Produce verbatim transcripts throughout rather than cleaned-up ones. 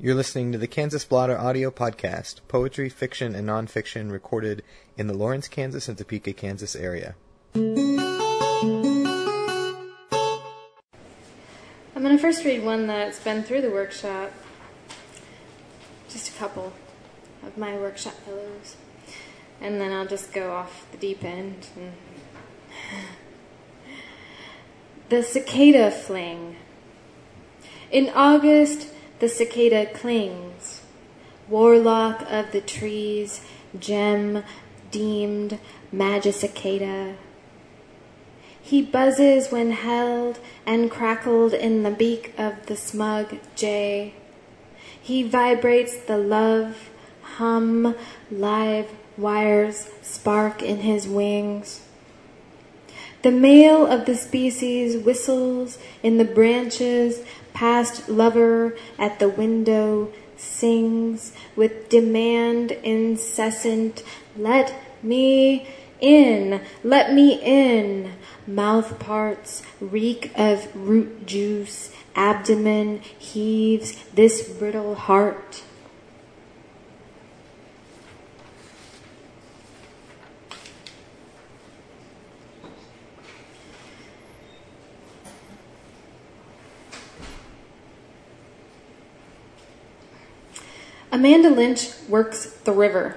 You're listening to the Kansas Blotter audio podcast, poetry, fiction, and nonfiction recorded in the Lawrence, Kansas and Topeka, Kansas area. I'm going to first read one that's been through the workshop. Just a couple of my workshop fellows. And then I'll just go off the deep end. And The Cicada Fling. In August, the cicada clings, warlock of the trees, gem deemed magicicada. He buzzes when held and crackled in the beak of the smug jay. He vibrates the love, hum, live wires spark in his wings. The male of the species whistles in the branches, past lover at the window sings with demand incessant, let me in, let me in. Mouth parts reek of root juice, abdomen heaves this brittle heart. Amanda Lynch works the river.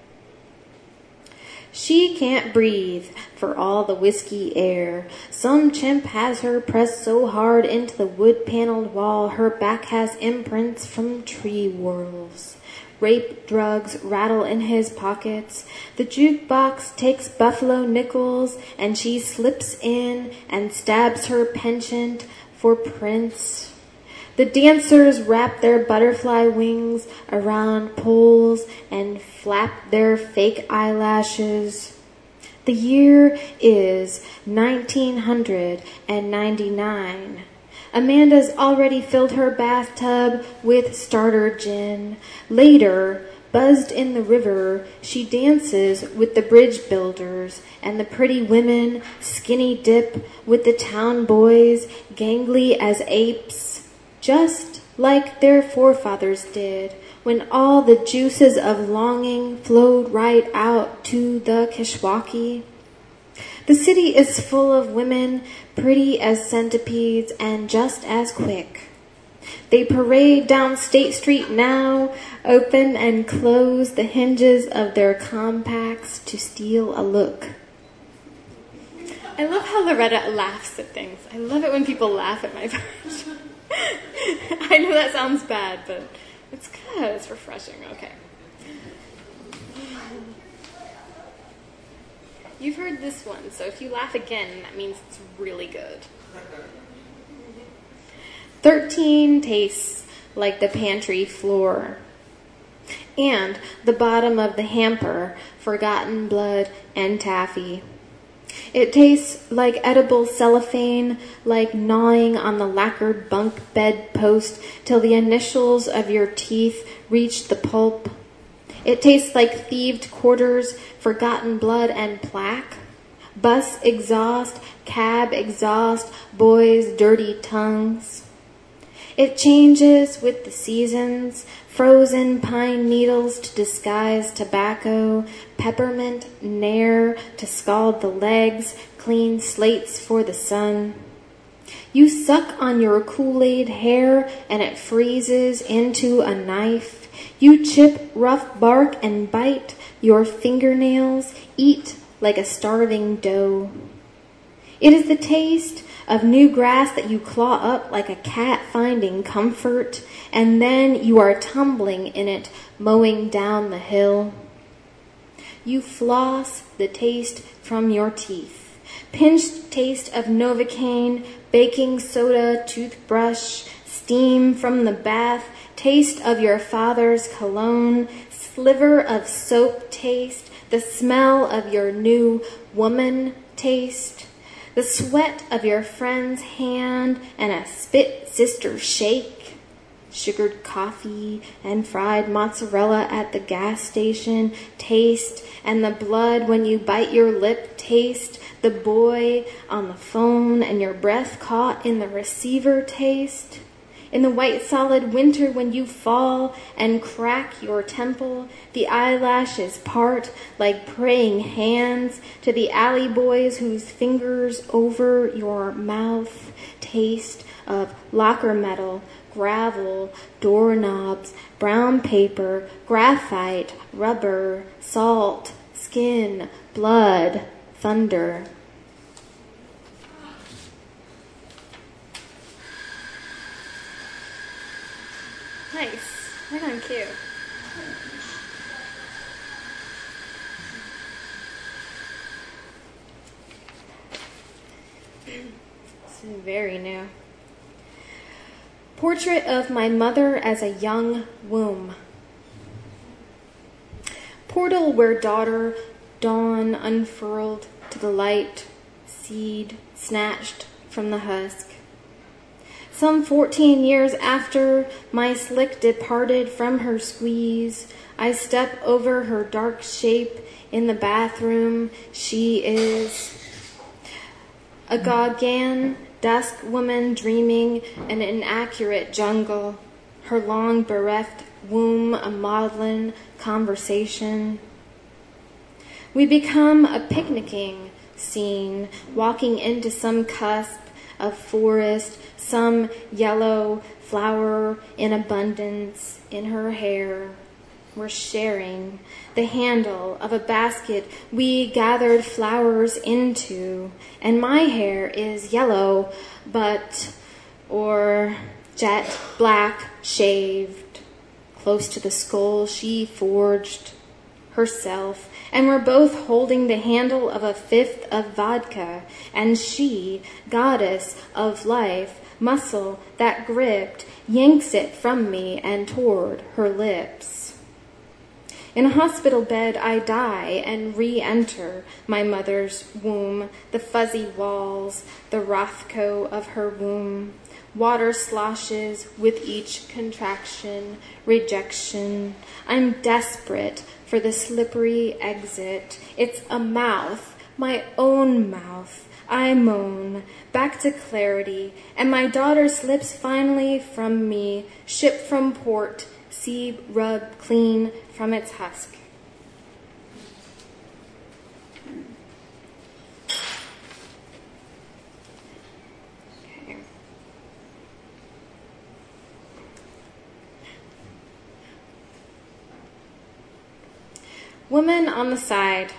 She can't breathe for all the whiskey air. Some chimp has her pressed so hard into the wood-paneled wall her back has imprints from tree whorls. Rape drugs rattle in his pockets. The jukebox takes buffalo nickels and she slips in and stabs her penchant for Prince. The dancers wrap their butterfly wings around poles and flap their fake eyelashes. The year is nineteen ninety-nine. Amanda's already filled her bathtub with starter gin. Later, buzzed in the river, she dances with the bridge builders and the pretty women, skinny dip with the town boys, gangly as apes. Just like their forefathers did, when all the juices of longing flowed right out to the Kishwaukee. The city is full of women, pretty as centipedes and just as quick. They parade down State Street now, open and close the hinges of their compacts to steal a look. I love how Loretta laughs at things. I love it when people laugh at my poetry. I know that sounds bad, but it's good. It's refreshing. Okay. You've heard this one, so if you laugh again, that means it's really good. Thirteen tastes like the pantry floor, and the bottom of the hamper, forgotten blood and taffy. It tastes like edible cellophane, like gnawing on the lacquered bunk bed post till the initials of your teeth reach the pulp. It tastes like thieved quarters, forgotten blood and plaque, bus exhaust, cab exhaust, boys' dirty tongues. It changes with the seasons, frozen pine needles to disguise tobacco, peppermint nair to scald the legs, clean slates for the sun. You suck on your Kool-Aid hair and it freezes into a knife. You chip rough bark and bite your fingernails, eat like a starving doe. It is the taste of new grass that you claw up like a cat finding comfort, and then you are tumbling in it, mowing down the hill. You floss the taste from your teeth. Pinched taste of Novocaine, baking soda, toothbrush, steam from the bath, taste of your father's cologne, sliver of soap taste, the smell of your new woman taste. The sweat of your friend's hand and a spit sister shake. Sugared coffee and fried mozzarella at the gas station taste. And the blood when you bite your lip taste. The boy on the phone and your breath caught in the receiver taste. In the white solid winter when you fall and crack your temple, the eyelashes part like praying hands to the alley boys whose fingers over your mouth taste of locker metal, gravel, doorknobs, brown paper, graphite, rubber, salt, skin, blood, thunder. Nice. Right on cue. This is very new. Portrait of my mother as a young womb. Portal where daughter, dawn unfurled to the light, seed snatched from the husk. Some fourteen years after my slick departed from her squeeze, I step over her dark shape in the bathroom. She is a Gauguin dusk woman dreaming an inaccurate jungle, her long bereft womb a maudlin conversation. We become a picnicking scene, walking into some cusp of forest, some yellow flower in abundance in her hair. We're sharing the handle of a basket we gathered flowers into, and my hair is yellow, but, or jet black shaved, close to the skull she forged herself, and we're both holding the handle of a fifth of vodka, and she, goddess of life, muscle that gripped, yanks it from me and toward her lips. In a hospital bed I die and re-enter my mother's womb, the fuzzy walls, the Rothko of her womb. Water sloshes with each contraction, rejection. I'm desperate for the slippery exit. It's a mouth, my own mouth. I moan, back to clarity, and my daughter slips finally from me, shipped from port, seed rubbed clean from its husk. Okay. Woman on the side.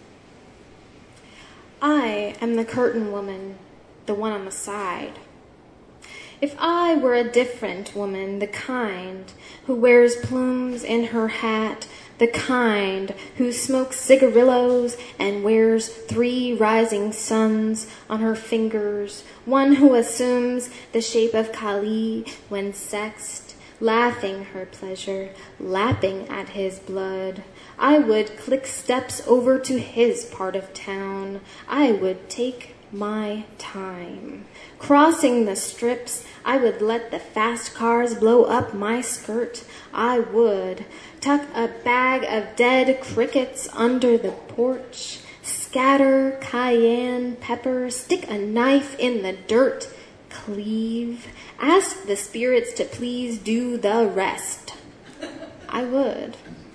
I am the curtain woman, the one on the side. If I were a different woman, the kind who wears plumes in her hat, the kind who smokes cigarillos and wears three rising suns on her fingers, one who assumes the shape of Kali when sexed, laughing her pleasure, lapping at his blood, I would click steps over to his part of town. I would take my time. Crossing the strips, I would let the fast cars blow up my skirt. I would tuck a bag of dead crickets under the porch, scatter cayenne pepper, stick a knife in the dirt, cleave, ask the spirits to please do the rest. I would.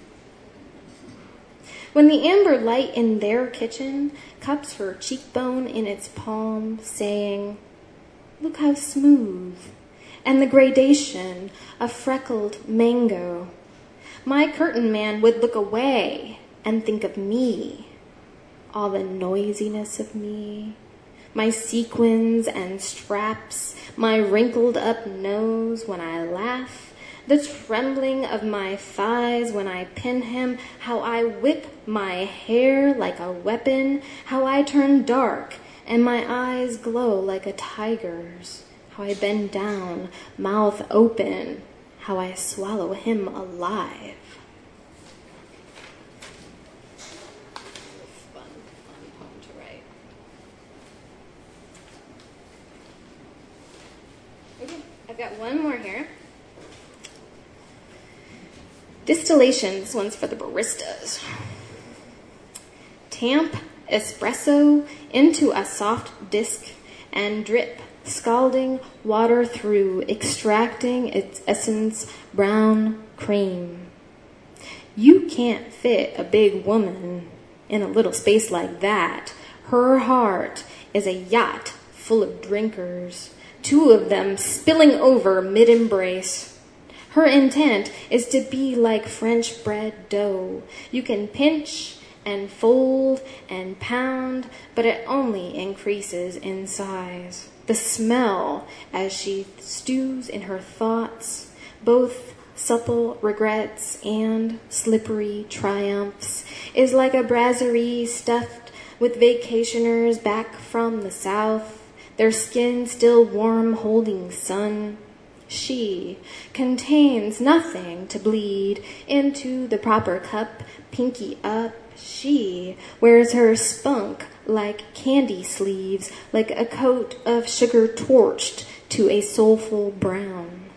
When the amber light in their kitchen cups her cheekbone in its palm, saying, "Look how smooth," and the gradation of freckled mango, my curtain man would look away and think of me, all the noisiness of me, my sequins and straps, my wrinkled up nose when I laugh, the trembling of my thighs when I pin him, how I whip my hair like a weapon, how I turn dark and my eyes glow like a tiger's, how I bend down, mouth open, how I swallow him alive. Fun, fun poem to write. Okay, I've got one more here. Distillation, this one's for the baristas. Tamp espresso into a soft disc and drip scalding water through, extracting its essence, brown cream. You can't fit a big woman in a little space like that. Her heart is a yacht full of drinkers, two of them spilling over mid-embrace. Her intent is to be like French bread dough. You can pinch and fold and pound, but it only increases in size. The smell as she stews in her thoughts, both supple regrets and slippery triumphs, is like a brasserie stuffed with vacationers back from the south, their skin still warm holding sun. She contains nothing to bleed into the proper cup, pinky up. She wears her spunk like candy sleeves, like a coat of sugar torched to a soulful brown.